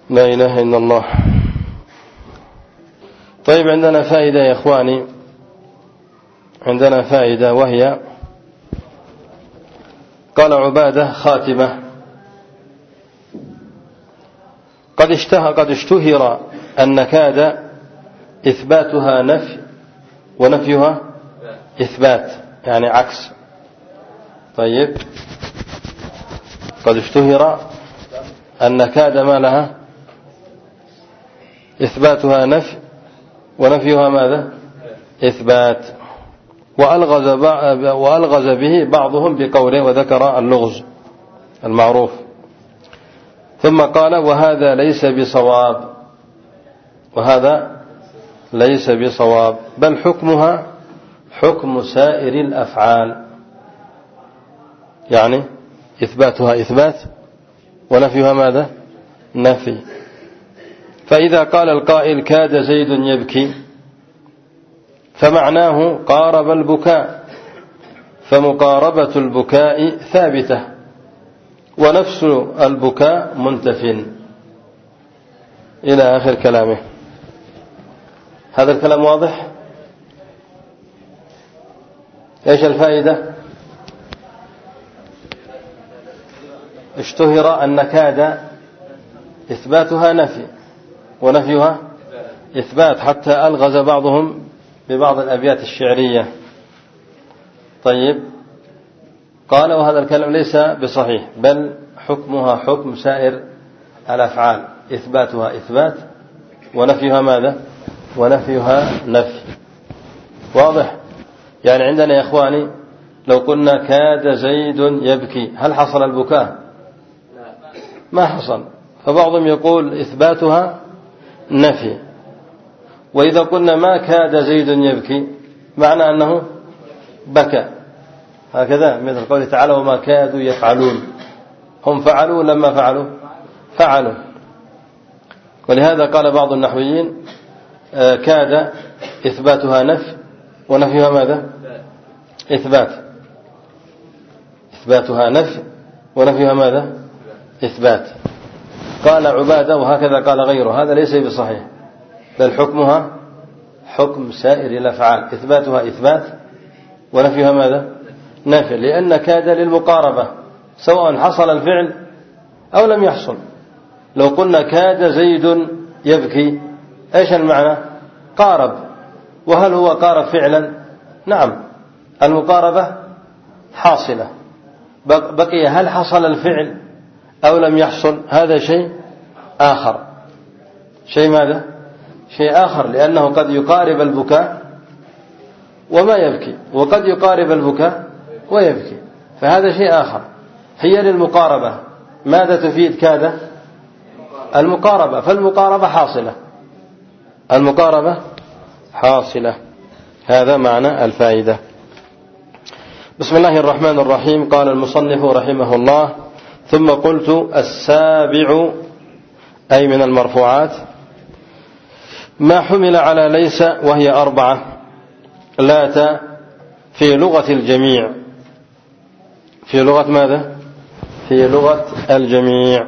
لا إله إلا الله. طيب عندنا فائدة يا إخواني، عندنا فائدة وهي قال عبادة خاتمة: قد اشتهر أن نكاد إثباتها نفي ونفيها إثبات، يعني عكس. طيب قد اشتهر أن نكاد ما لها إثباتها نفي ونفيها ماذا؟ إثبات. وألغز به بعضهم بقوله، وذكر اللغز المعروف. ثم قال: وهذا ليس بصواب، وهذا ليس بصواب، بل حكمها حكم سائر الأفعال، يعني إثباتها إثبات ونفيها ماذا؟ نفي. فإذا قال القائل: كاد زيد يبكي، فمعناه قارب البكاء، فمقاربة البكاء ثابتة، ونفس البكاء منتف، إلى آخر كلامه. هذا الكلام واضح؟ إيش الفائدة؟ اشتهر أن كاد إثباتها نفي ونفيها إثبات، حتى ألغز بعضهم ببعض الأبيات الشعرية. طيب قال: وهذا الكلام ليس بصحيح، بل حكمها حكم سائر الأفعال، إثباتها إثبات ونفيها ماذا؟ ونفيها نفي. واضح؟ يعني عندنا يا إخواني لو قلنا كاد زيد يبكي، هل حصل البكاء؟ ما حصل. فبعضهم يقول إثباتها نفي. وإذا قلنا ما كاد زيد يبكي، معنى أنه بكى، هكذا، مثل قوله تعالى: وما كادوا يفعلون، هم فعلوا لما فعلوا. ولهذا قال بعض النحويين: كاد إثباتها نفي ونفيها ماذا؟ إثبات. إثباتها نفي ونفيها ماذا؟ إثبات. قال عبادة: وهكذا قال غيره، هذا ليس بصحيح، بل حكمها حكم سائر الأفعال، إثباتها إثبات ونفيها ماذا؟ نفي، لأن كاد للمقاربة، سواء حصل الفعل أو لم يحصل. لو قلنا كاد زيد يبكي، إيش المعنى؟ قارب. وهل هو قارب فعلا؟ نعم، المقاربة حاصلة. بقي هل حصل الفعل أو لم يحصل، هذا شيء آخر. شيء ماذا؟ شيء آخر، لأنه قد يقارب البكاء وما يبكي، وقد يقارب البكاء ويبكي، فهذا شيء آخر. هي للمقاربة. ماذا تفيد كاد؟ المقاربة، فالمقاربة حاصلة، المقاربة حاصلة. هذا معنى الفائدة. بسم الله الرحمن الرحيم. قال المصنف رحمه الله: ثم قلت: السابع، أي من المرفوعات، ما حمل على ليس، وهي 4: لات في لغة الجميع. في لغة ماذا؟ في لغة الجميع.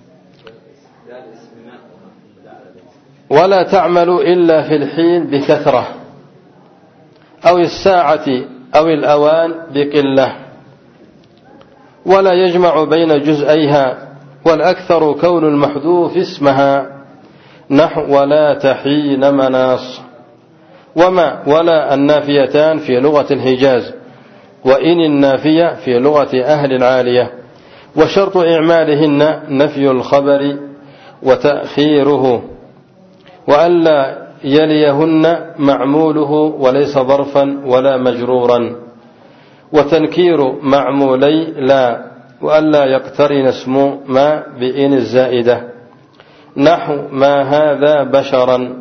ولا تعمل إلا في الحين بكثرة، أو الساعة أو الأوان بقلة. ولا يجمع بين جزئيها، والأكثر كون المحذوف اسمها، نحو ولا تحين مناص. ولا النافيتان في لغة الحجاز، وإن النافية في لغة أهل العالية. وشرط إعمالهن نفي الخبر وتأخيره، وألا يليهن معموله وليس ظرفا ولا مجرورا. وتنكير معمولي لا، وألا يقترن اسم ما بإن الزائدة، نحو ما هذا بشرا.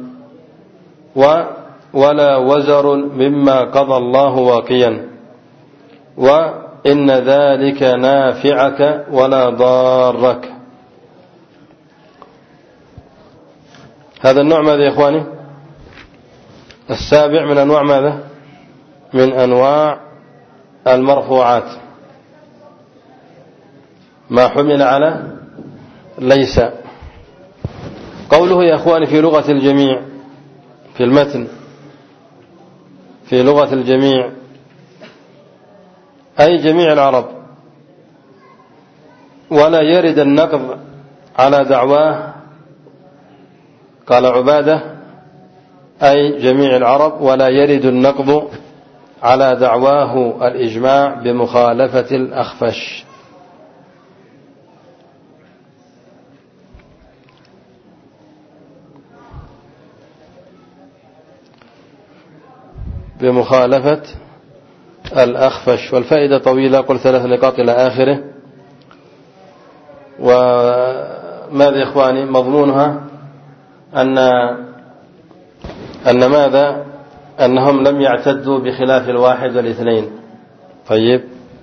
ولا وزر مما قضى الله واقيا، وإن ذلك نافعك ولا ضارك. هذا النوع ماذا يا إخواني؟ السابع من أنواع ماذا؟ من أنواع المرفوعات. ما حمل على ليس. قوله يا أخواني في لغة الجميع في المتن، في لغة الجميع أي جميع العرب، ولا يرد النقض على دعواه. قال عبادة أي جميع العرب، ولا يرد النقض على دعواه الإجماع بمخالفة الأخفش. بمخالفة الأخفش. والفائدة طويلة، قل 3 نقاط إلى آخره. وماذا يا إخواني مضمونها؟ أن ماذا؟ أنهم لم يعتدوا بخلاف الواحد والاثنين. طيب،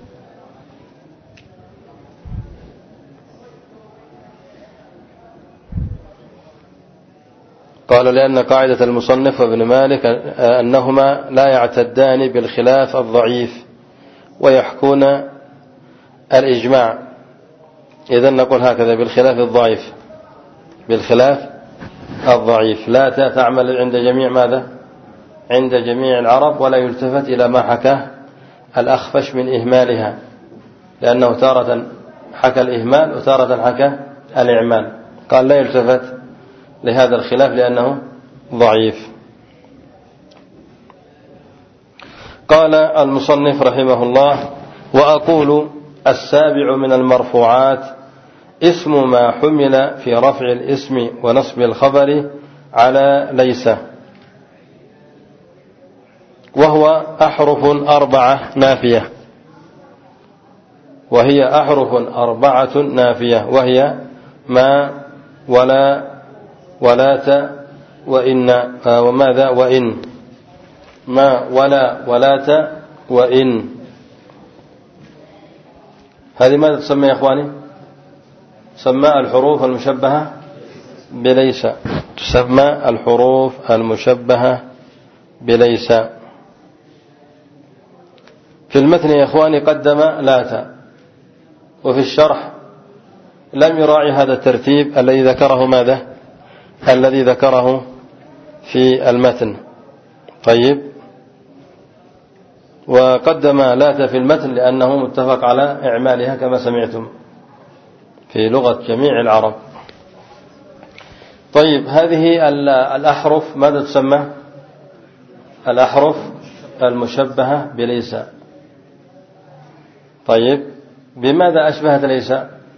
قالوا لأن قاعدة المصنف وابن مالك أنهما لا يعتدان بالخلاف الضعيف ويحكون الإجماع. إذن نقول هكذا بالخلاف الضعيف، بالخلاف الضعيف لا تعمل عند جميع ماذا؟ عند جميع العرب، ولا يلتفت إلى ما حكاه الأخفش من إهمالها، لأنه تارة حكى الإهمال وتارة حكى الإعمال. قال لا يلتفت لهذا الخلاف لأنه ضعيف. قال المصنف رحمه الله: وأقول السابع من المرفوعات اسم ما حمل في رفع الاسم ونصب الخبر على ليس، وهو أحرف 4 نافية، وهي أحرف 4 نافية، وهي ما ولا ولات وإن وماذا وإن، ما ولا ولات وإن. هذه ماذا تسمى يا إخواني؟ تسمى الحروف المشبهة بليس، تسمى الحروف المشبهة بليس. في المتن يا إخواني قدم لات، وفي الشرح لم يراعي هذا الترتيب الذي ذكره ماذا؟ الذي ذكره في المتن. طيب، وقدم لات في المتن لأنه متفق على إعمالها كما سمعتم في لغة جميع العرب. طيب، هذه الأحرف ماذا تسمى؟ الأحرف المشبهة بليس. طيب، بماذا أشبهت ليس؟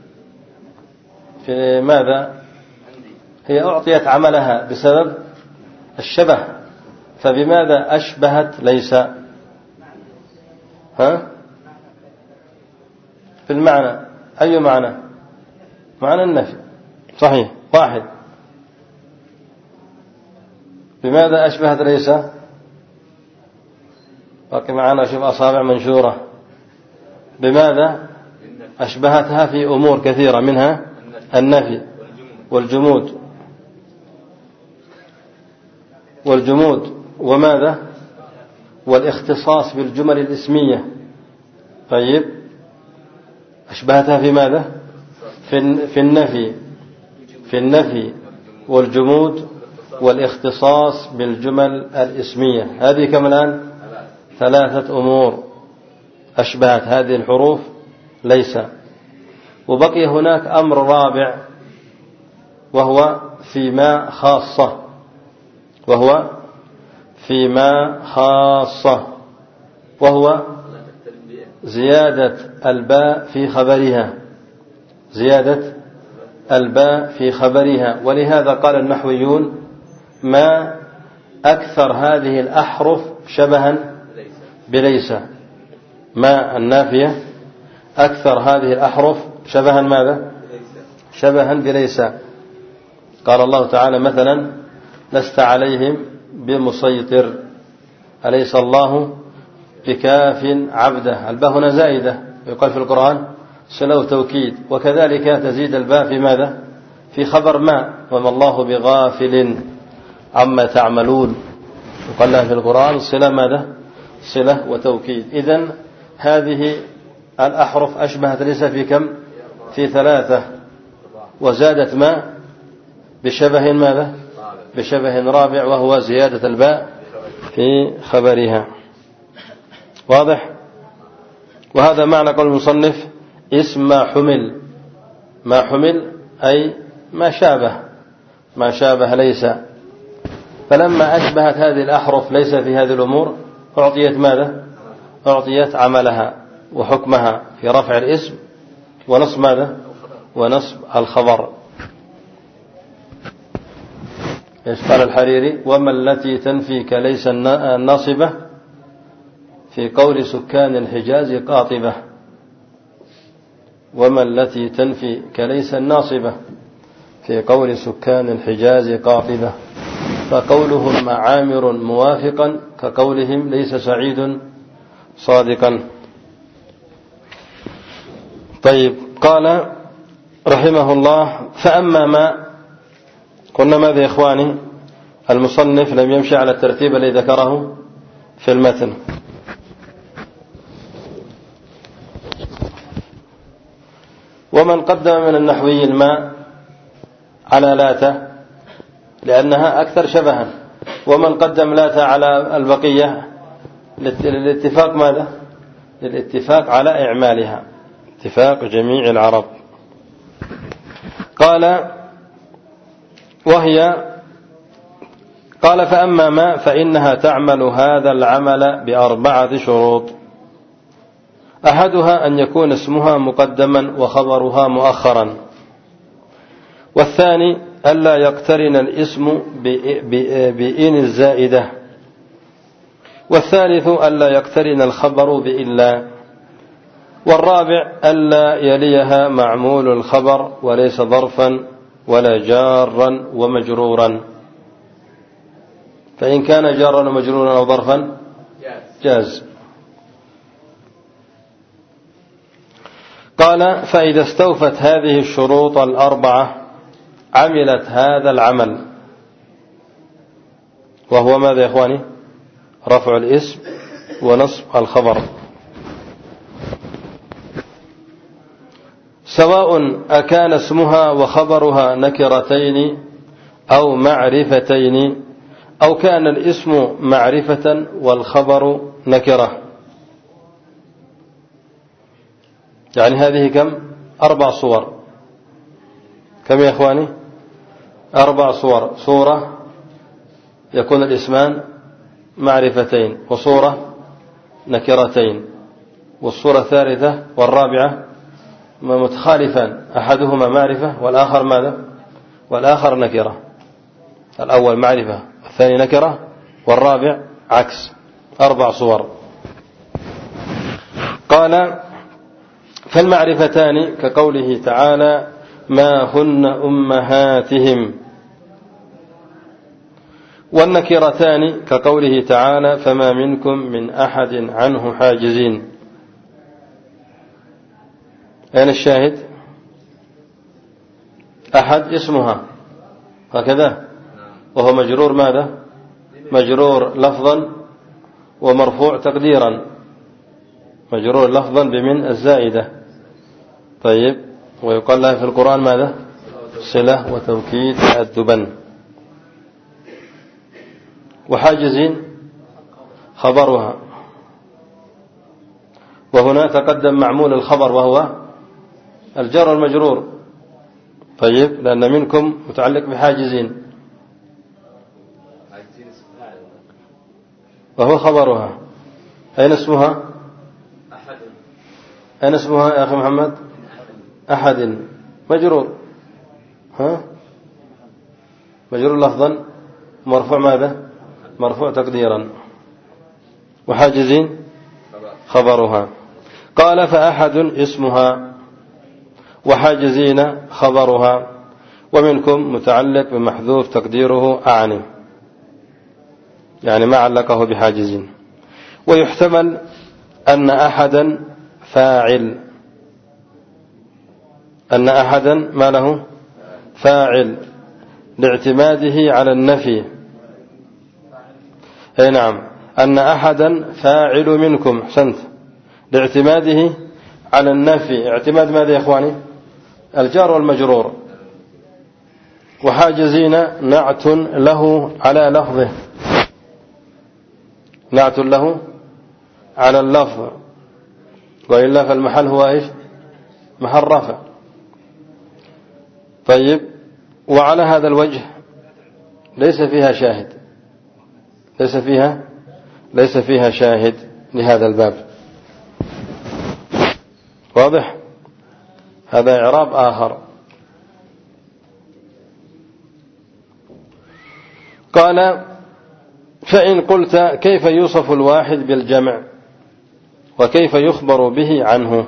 في ماذا؟ هي أعطيت عملها بسبب الشبه، فبماذا أشبهت ليس؟ ها؟ في المعنى، أي معنى؟ معنى النفي، صحيح، واحد. بماذا أشبهت ليس؟ باقي معنا، شوف أصابع منشورة. بماذا أشبهتها؟ في أمور كثيرة، منها النفي والجمود وماذا؟ والاختصاص بالجمل الاسمية. طيب، أشبهتها في ماذا؟ في النفي والجمود والاختصاص بالجمل الاسمية. هذه كم الآن؟ 3 أمور أشبهت هذه الحروف ليس. وبقي هناك أمر رابع، وهو فيما خاصة، وهو زيادة الباء في خبرها. ولهذا قال النحويون: ما أكثر هذه الأحرف شبها بليس. ما النافية أكثر هذه الأحرف شبها ماذا؟ شبها بليس. قال الله تعالى مثلا: لست عليهم بمسيطر، أليس الله بكاف عبده. الباء هنا زائدة، يقال في القرآن صلة وتوكيد. وكذلك تزيد الباء في ماذا؟ في خبر ما، وما الله بغافل عما تعملون، يقال لها في القرآن صلة ماذا؟ صلة وتوكيد. إذن هذه الأحرف أشبهت ليس في كم؟ في 3، وزادت ما بشبه ماذا؟ بشبه رابع، وهو زيادة الباء في خبرها. واضح؟ وهذا معنى قول المصنف اسم ما حمل. ما حمل أي ما شابه ليس. فلما أشبهت هذه الأحرف ليس في هذه الأمور أعطيت ماذا؟ أعطيت عملها وحكمها في رفع الاسم ونصب ماذا؟ ونصب الخبر. ايش قال الحريري؟ وما التي تنفيك ليس الناصبة في قول سكان الحجاز قاطبة. وما التي تنفيك ليس الناصبة في قول سكان الحجاز قاطبة. فقولهم عامر موافقا كقولهم ليس سعيد صادقا. طيب، قال رحمه الله فأما ما قلنا ماذا يا إخواني؟ المصنف لم يمشي على الترتيب الذي ذكره في المتن. ومن قدم من النحوي الماء على لات لأنها أكثر شبها، ومن قدم لات على البقية للاتفاق ماذا؟ للاتفاق على إعمالها، اتفاق جميع العرب. قال فأما ما فإنها تعمل هذا العمل ب4 شروط. أحدها أن يكون اسمها مقدما وخبرها مؤخرا، والثاني ألا يقترن الاسم بإن الزائدة، والثالث ألا يقترن الخبر بإلا، والرابع ألا يليها معمول الخبر وليس ظرفا ولا جارا ومجرورا. فإن كان جارا ومجرورا أو ظرفا جاز. قال فإذا استوفت هذه الشروط 4 عملت هذا العمل، وهو ماذا يا إخواني؟ رفع الاسم ونصب الخبر، سواء أكان اسمها وخبرها نكرتين أو معرفتين، أو كان الاسم معرفة والخبر نكرة. يعني هذه كم؟ 4 صور. كم يا إخواني؟ 4 صور. صورة يكون الاسمان معرفتين، وصورة نكرتين، والصورة الثالثة والرابعة متخالفان، أحدهما معرفة والآخر ماذا؟ والآخر نكرة. الأول معرفة والثاني نكرة والرابع عكس. 4 صور. قال فالمعرفتان كقوله تعالى ما هن أمهاتهم، والنكرتان كقوله تعالى فما منكم من أحد عنه حاجزين. أين الشاهد؟ أحد اسمها هكذا، وهو مجرور ماذا؟ مجرور لفظا ومرفوع تقديرا، مجرور لفظا بمن الزائدة. طيب، ويقال لها في القرآن ماذا؟ صلة وتوكيد تأدبا. وحاجزين خبرها، وهنا تقدم معمول الخبر وهو الجر والمجرور. طيب، لأن منكم متعلق بحاجزين، وهو خبرها. أين اسمها؟ أين اسمها يا أخي محمد؟ أحد مجرور، مجرور لفظا، مرفوع ماذا؟ مرفوع تقديرا. وحاجزين خبرها. قال فأحد اسمها وحاجزين خبرها، ومنكم متعلق بمحذوف تقديره أعني، يعني ما علقه بحاجزين. ويحتمل أن أحدا فاعل، أن أحدا ما له؟ فاعل، لاعتماده على النفي. أي نعم، أن أحدا فاعل منكم، أحسنت، لاعتماده على النفي. اعتماد ماذا يا إخواني؟ الجار والمجرور. وحاجزين نعت له على لفظه، نعت له على اللفظ، وإلا فالمحل هو إيش؟ محل رفع. طيب، وعلى هذا الوجه ليس فيها شاهد، ليس فيها شاهد لهذا الباب. واضح؟ هذا إعراب آخر. قال: فإن قلت كيف يوصف الواحد بالجمع وكيف يخبر به عنه؟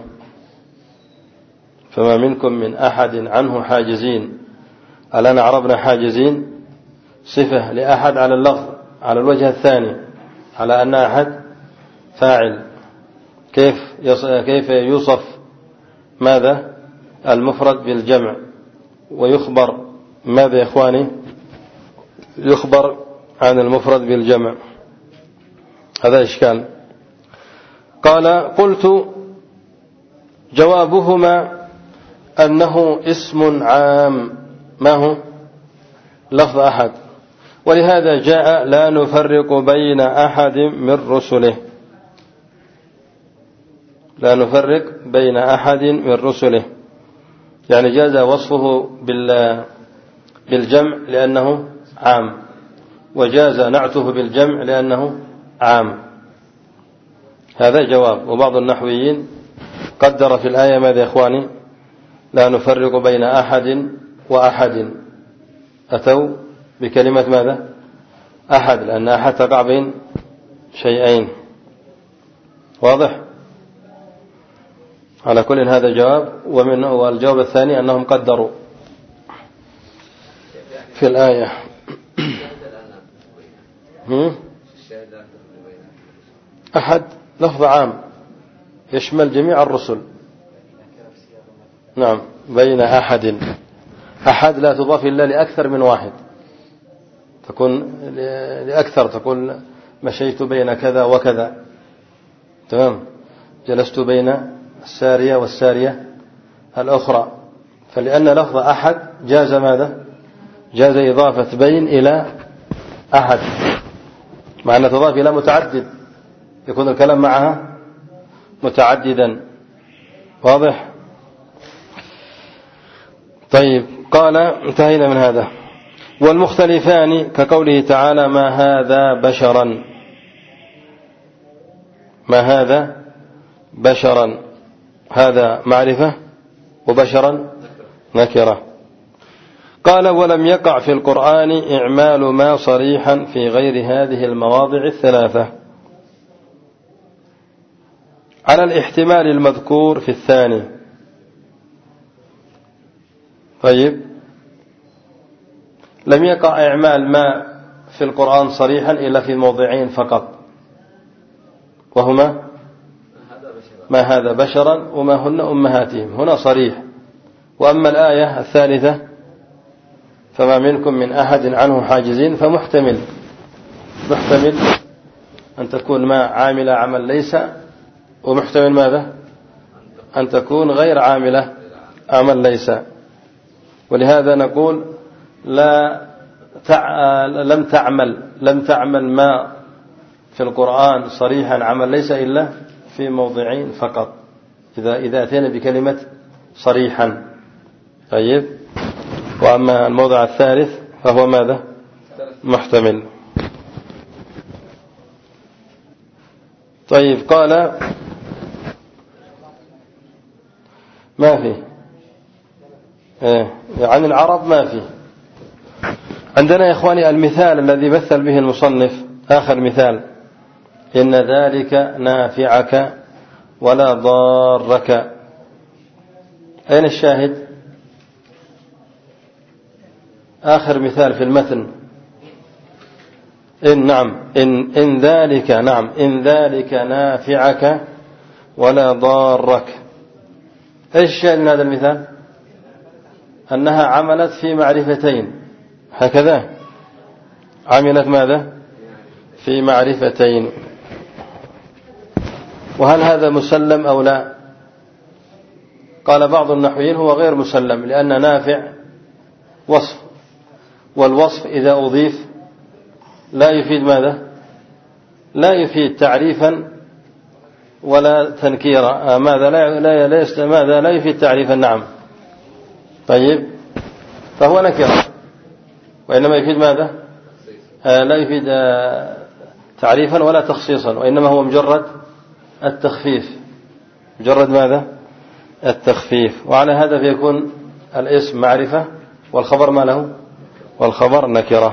فما منكم من أحد عنه حاجزين. الآن عربنا حاجزين صفة لأحد على اللفظ على الوجه الثاني على أن أحد فاعل. كيف يوصف ماذا؟ المفرد بالجمع، ويخبر ماذا يا إخواني؟ يخبر عن المفرد بالجمع. هذا إشكال. قال: قلت: جوابهما أنه اسم عام. ما هو؟ لفظ أحد، ولهذا جاء: لا نفرق بين أحد من رسله. لا نفرق بين أحد من رسله، يعني جاز وصفه بالجمع لأنه عام، وجاز نعته بالجمع لأنه عام. هذا جواب. وبعض النحويين قدر في الآية ماذا يا إخواني؟ لا نفرق بين أحد وأحد. أتوا بكلمة ماذا؟ أحد، لأن أحد تقع بين شيئين. واضح؟ على كل هذا جواب. والجواب الثاني أنهم قدروا في الآية. أحد لفظ عام يشمل جميع الرسل. نعم، بين أحد. أحد لا تضاف إلا لأكثر من واحد، تكون لأكثر، تقول مشيت بين كذا وكذا، تمام، جلست بين السارية والسارية الأخرى. فلأن لفظ أحد جاز ماذا؟ جاز إضافة بين إلى أحد، مع أن تضاف إلى متعدد، يكون الكلام معها متعددا. واضح؟ طيب، قال: انتهينا من هذا. والمختلفان كقوله تعالى: ما هذا بشرا. ما هذا بشرا، هذا معرفة، وبشرا نكرة. قال: ولم يقع في القرآن إعمال ما صريحا في غير هذه المواضع الثلاثة على الاحتمال المذكور في الثاني. طيب، لم يقع إعمال ما في القرآن صريحا إلا في موضعين فقط، وهما ما هذا بشرا وما هن أمهاتهم، هنا صريح. وأما الآية الثالثة فما منكم من أحد عنه حاجزين، فمحتمل أن تكون ما عاملة عمل ليس، ومحتمل ماذا؟ أن تكون غير عاملة عمل ليس. ولهذا نقول لم تعمل ما في القرآن صريحا عمل ليس إلا في موضعين فقط، إذا أتينا بكلمة صريحا. طيب، وأما الموضع الثالث فهو ماذا؟ محتمل. طيب، قال: ما فيه عن العرب ما فيه. عندنا يا إخواني المثال الذي مثل به المصنف، آخر مثال: إن ذلك نافعك ولا ضارك. أين الشاهد؟ آخر مثال في المتن. إن ذلك نافعك ولا ضارك. إيش الشاهد من هذا المثال؟ أنها عملت في معرفتين، هكذا عملت ماذا؟ في معرفتين. وهل هذا مسلم أو لا؟ قال بعض النحويين هو غير مسلم، لأن نافع وصف والوصف إذا أضيف لا يفيد ماذا؟ لا يفيد تعريفا ولا تنكيرا. ماذا لا يفيد تعريفا. نعم. طيب، فهو نكرة، وإنما يفيد ماذا؟ لا يفيد تعريفا ولا تخصيصا، وإنما هو مجرد التخفيف. مجرد ماذا؟ التخفيف. وعلى هذا فيكون الاسم معرفة والخبر ما له؟ والخبر نكرة،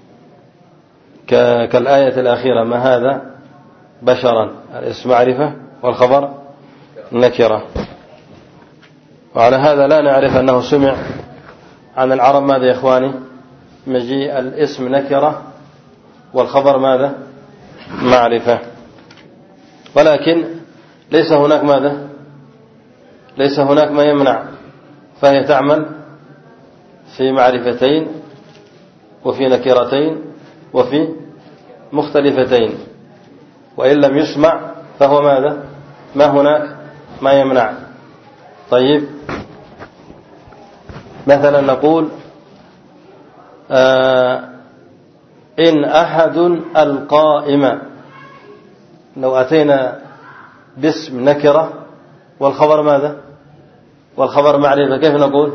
كالآية الأخيرة: ما هذا بشرا، الاسم معرفة والخبر نكرة. وعلى هذا لا نعرف أنه سمع عن العرب ماذا يا إخواني؟ مجيء الاسم نكرة والخبر ماذا؟ معرفة. ولكن ليس هناك ماذا؟ ليس هناك ما يمنع، فهي تعمل في معرفتين وفي نكرتين وفي مختلفتين. وإن لم يسمع فهو ماذا؟ ما هناك ما يمنع. طيب، مثلا نقول إن أحد القائم. لو أتينا باسم نكرة والخبر ماذا؟ والخبر معرفة، كيف نقول؟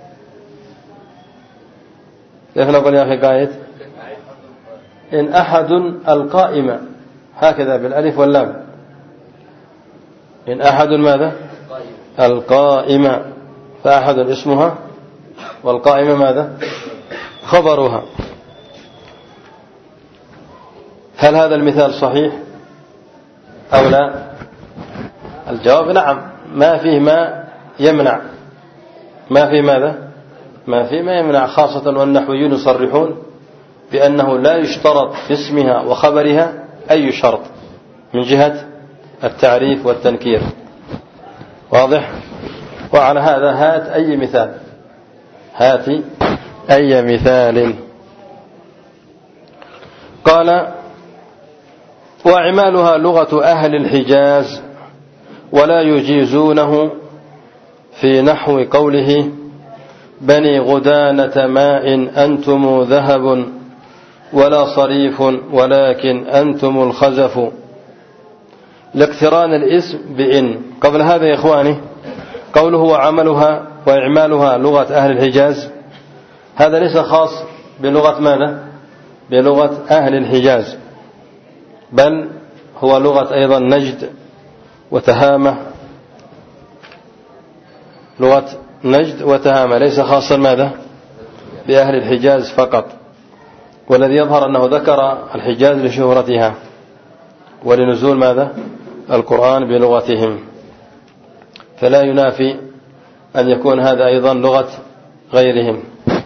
كيف نقول يا أخي قايد؟ إن أحد القائم، هكذا بالألف واللام. إن أحد ماذا؟ القائمة، فأحد اسمها والقائمة ماذا؟ خبرها. هل هذا المثال صحيح أو لا؟ الجواب نعم، ما فيه ما يمنع. ما فيه ماذا؟ ما فيه ما يمنع، خاصة والنحويون يصرحون بأنه لا يشترط في اسمها وخبرها أي شرط من جهة التعريف والتنكير. واضح؟ وعلى هذا هات أي مثال، هات أي مثال. قال: وأعمالها لغة أهل الحجاز ولا يجيزونه في نحو قوله: بني غدانة ماء أنتم ذهب ولا صريف ولكن أنتم الخزف، لاقتران الاسم بإن. قبل هذا يا إخواني قوله وعملها وإعمالها لغة أهل الحجاز، هذا ليس خاص بلغة ماذا؟ بلغة أهل الحجاز، بل هو لغة أيضا نجد وتهامة. لغة نجد وتهامة ليس خاصا ماذا؟ بأهل الحجاز فقط. والذي يظهر أنه ذكر الحجاز لشهرتها ولنزول ماذا؟ القرآن بلغتهم، فلا ينافي أن يكون هذا أيضا لغة غيرهم.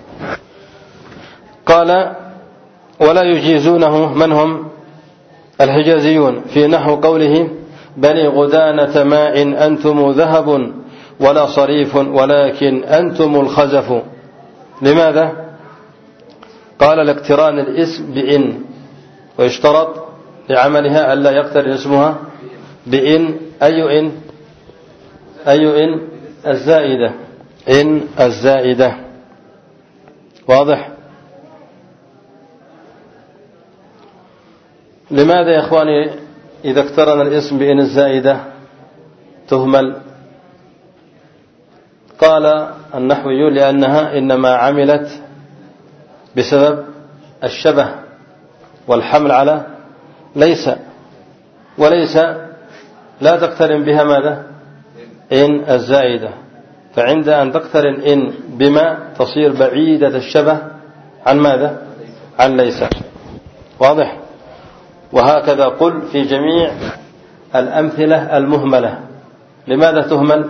قال: ولا يجيزونه، من هم؟ الحجازيون، في نحو قوله: بني غدانة ماء أنتم ذهب ولا صريف ولكن أنتم الخزف. لماذا؟ قال: لاقتران الاسم بإن، ويشترط لعملها ألا يقترن اسمها بإن. أي إن؟ أي إن؟ الزائدة، إن الزائدة. واضح؟ لماذا يا إخواني إذا اقترن الاسم بإن الزائدة تهمل؟ قال النحويون: لأنها إنما عملت بسبب الشبه والحمل على ليس، وليس لا تقترن بها ماذا؟ إن الزائدة. فعند أن تقترن إن بما تصير بعيدة الشبه عن ماذا؟ عن ليس. واضح؟ وهكذا قل في جميع الأمثلة المهملة. لماذا تهمل؟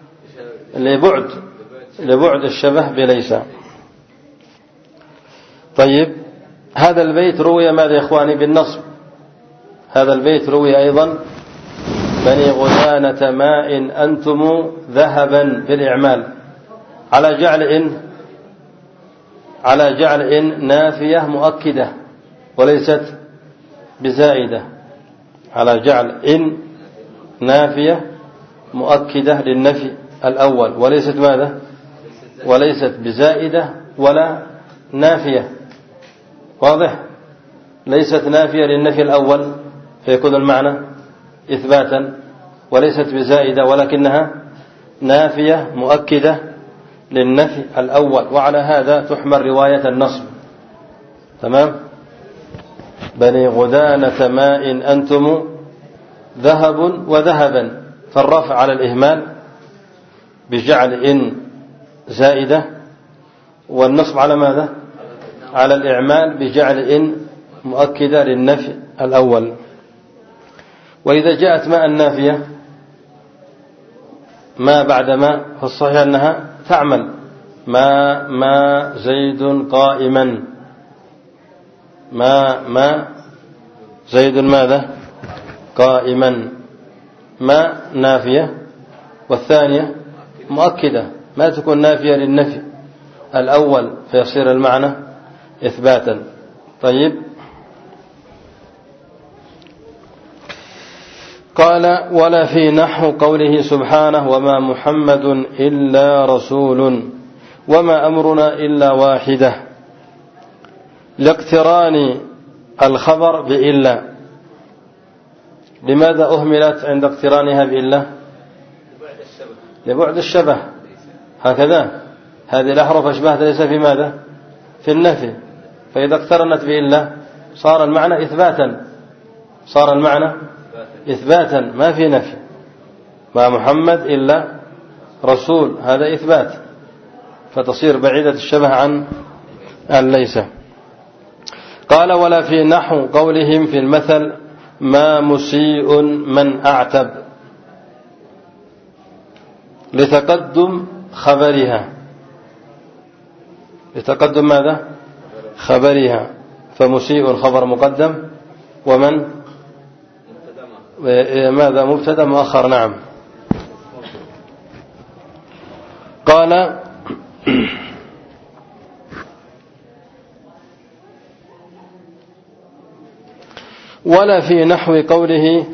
لبعد الشبه بليس. طيب، هذا البيت روي ماذا يا إخواني؟ بالنصب. هذا البيت روي أيضا: بني غدانة ماء أنتم ذهبا بالإعمال، على جعل إن نافية مؤكدة وليست بزائدة، على جعل إن نافية مؤكدة للنفي الأول، وليست ماذا؟ وليست بزائدة ولا نافية، واضح؟ ليست نافية للنفي الأول فيكون المعنى إثباتا، وليست بزائدة ولكنها نافية مؤكدة للنفي الأول، وعلى هذا تحمل رواية النصب. تمام؟ بني غدانة ماء أنتم ذهب وذهبا، فالرفع على الإهمال بجعل إن زائدة، والنصب على ماذا؟ على الإعمال بجعل إن مؤكدة للنفي الأول. وإذا جاءت ماء النافية ما بعد ما، فالصحيح أنها تعمل ما زيد قائما، ما زيد ماذا؟ قائما. ما نافية، والثانية مؤكدة، ما تكون نافية للنفي الأول فيصير المعنى إثباتا. طيب، قال ولا في نحو قوله سبحانه وما محمد إلا رسول وما أمرنا إلا واحدة، لاقتران الخبر بإلا. لماذا أهملت عند اقترانها بإلا؟ لبعد الشبه، هكذا هذه الأحرف أشبهت ليس في ماذا؟ في النفي، فإذا اقترنت بإلا صار المعنى إثباتا، صار المعنى إثباتا ما في نفي. ما محمد إلا رسول هذا إثبات، فتصير بعيدة الشبه عن ليس. قال ولا في نحو قولهم في المثل ما مسيء من أعتب، لتقدم خبرها، لتقدم ماذا؟ خبرها، فمسيء خبر مقدم، ومن ماذا؟ مبتدا مؤخر. نعم. قال ولا في نحو قوله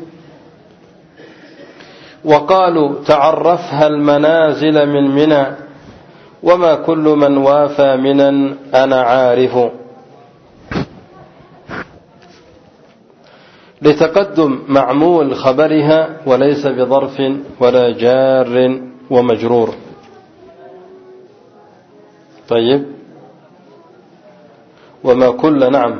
وقالوا تعرفها المنازل من منى وما كل من وافى منا أنا عارف، لتقدم معمول خبرها وليس بظرف ولا جار ومجرور. طيب، وما كل، نعم،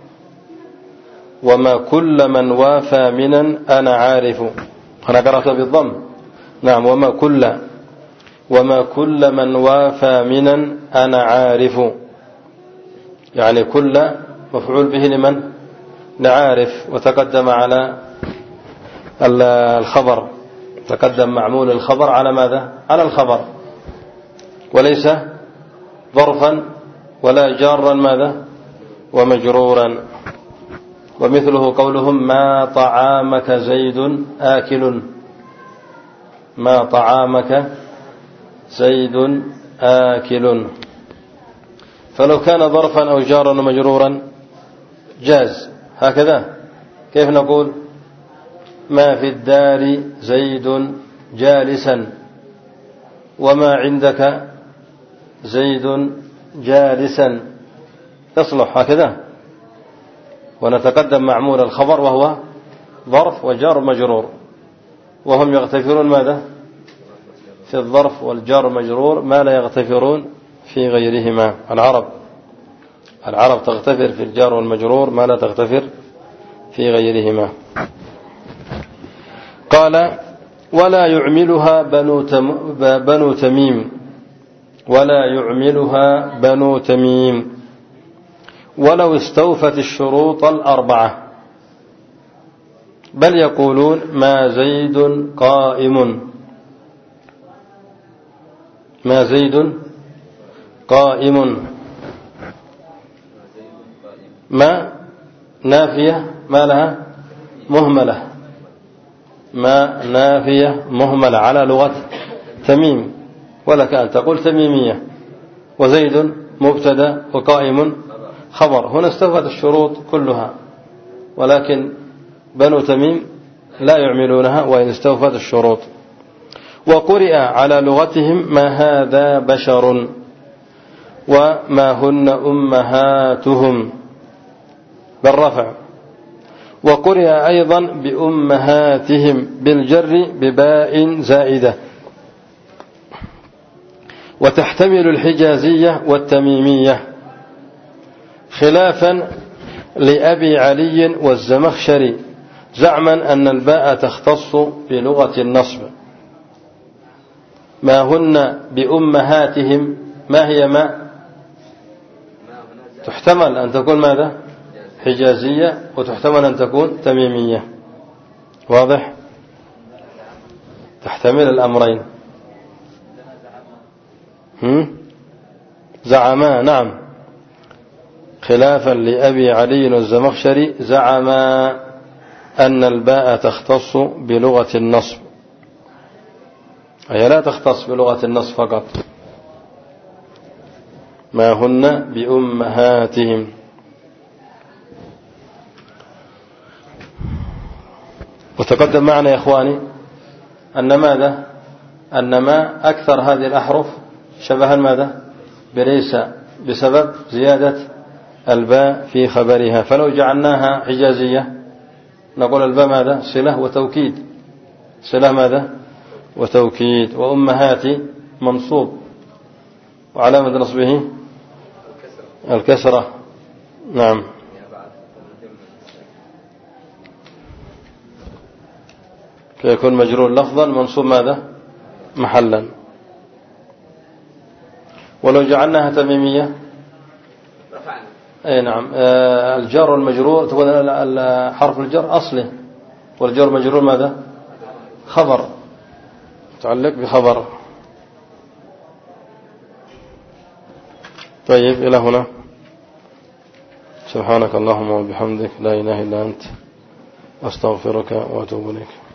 وما كل من وافى منا أنا عارف، أنا قرأت بالضم. نعم، وما كل من وافى منا أنا عارف، يعني كل مفعول به لمن؟ نعارف. وتقدم على الخبر، تقدم معمول الخبر على ماذا؟ على الخبر، وليس ظرفا ولا جارا ماذا؟ ومجرورا. ومثله قولهم ما طعامك زيد آكل، ما طعامك زيد آكل. فلو كان ظرفا أو جارا ومجرورا جاز. هكذا كيف نقول ما في الدار زيد جالسا وما عندك زيد جالسا، تصلح هكذا. ونتقدم معمول الخبر وهو ظرف وجار مجرور، وهم يغتفرون ماذا؟ في الظرف والجار مجرور ما لا يغتفرون في غيرهما. العرب تغتفر في الجار والمجرور ما لا تغتفر في غيرهما. قال ولا يعملها بنو تميم، ولا يعملها بنو تميم ولو استوفت الشروط الأربعة، بل يقولون ما زيد قائم، ما زيد قائم. ما نافية ما لها؟ مهملة، ما نافية مهملة على لغة تميم، ولك أن تقول تميمية. وزيد مبتدا وقائم خبر. هنا استوفت الشروط كلها، ولكن بنو تميم لا يعملونها وإن استوفت الشروط. وقرئ على لغتهم ما هذا بشر، وما هن أمهاتهم بالرفع. وقرئ أيضا بأمهاتهم بالجر بباء زائدة. وتحتمل الحجازية والتميمية خلافا لأبي علي والزمخشري زعما أن الباء تختص بلغة النصب. ما هن بأمهاتهم ما هي ما تحتمل أن تكون ماذا حجازية وتحتمل أن تكون تميمية. واضح؟ تحتمل الأمرين. زعما نعم خلافا لأبي علي والزمخشري زعما أن الباء تختص بلغة النصب، أي لا تختص بلغة النصب فقط. ما هن بأمهاتهم. وتقدم معنا يا إخواني أن ماذا أن ما أكثر هذه الأحرف شبها ماذا بليس بسبب زيادة الباء في خبرها. فلو جعلناها حجازية نقول الباء ماذا صلة وتوكيد، صلة ماذا وتوكيد. وأمهات منصوب وعلامة نصبه الكسرة. نعم. فيكون مجرور لفظا منصوب ماذا محلا. ولو جعلناها تميمية أي نعم الجر والمجرور تكون حرف الجر أصله، والجر مجرور ماذا خبر متعلق بخبر. طيب إلى هنا. سبحانك اللهم وبحمدك لا إله إلا أنت أستغفرك وأتوب إليك.